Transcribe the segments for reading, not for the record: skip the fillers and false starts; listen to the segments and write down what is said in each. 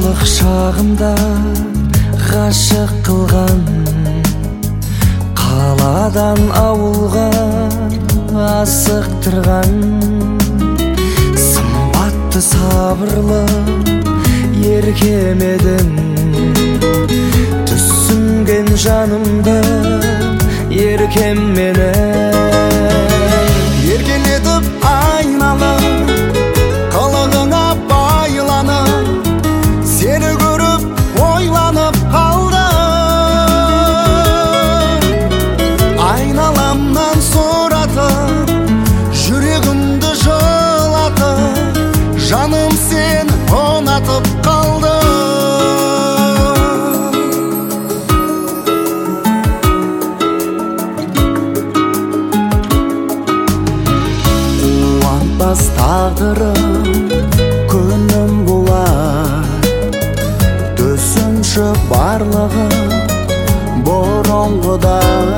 балалық шағымда ғашық қылған, қаладан ауылға асықтырған, сымбатты сабырлы еркем едің. Түсінген жанымды еркем менің. Еркелетіп айналып, қылығыңа байланып, сені көріп ойланып қалдым. Айналамнан сұратып, жүрегімді жылатып, жаным сен ұнатып қалдым. Қуантпас тағдырым күнім болар, түсінші барлығы бұрынғыда.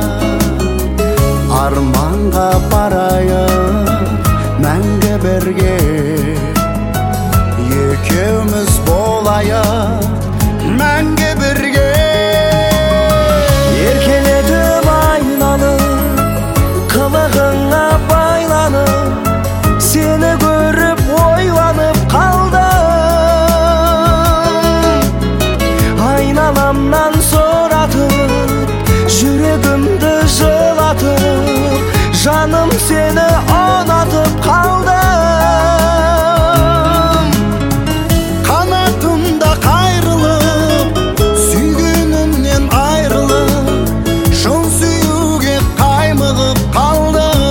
Арманға барайық мәңгі бірге, екеуміз болайық мәңгі бірге. Еркелетіп айналып, қылығыңа байланып, сені көріп ойланып қалдым. Айналамнан сұратып, жүрегімді жылатып, жаным сені ұнатып қалдым. Қанатымда қайрылып, сүйгенімнен айрылып, шын сүюге қаймығып қалдым.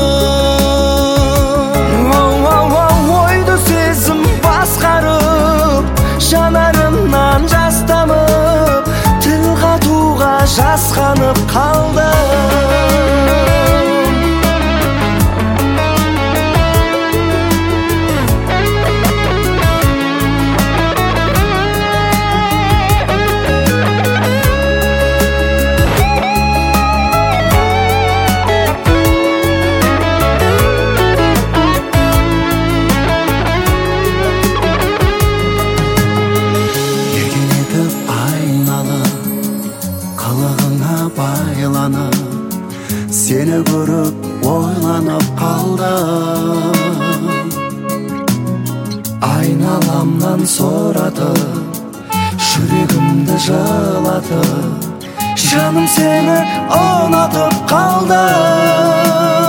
Ойды сезім басқарып, жанарымнан жас тамып, тіл қатуға жасқанып қалдым. Қылығыңа байланып, сені көріп ойланып қалдым. Айналамнан сұратып, жүрегімді жылатып, жаным сені ұнатып қалдым.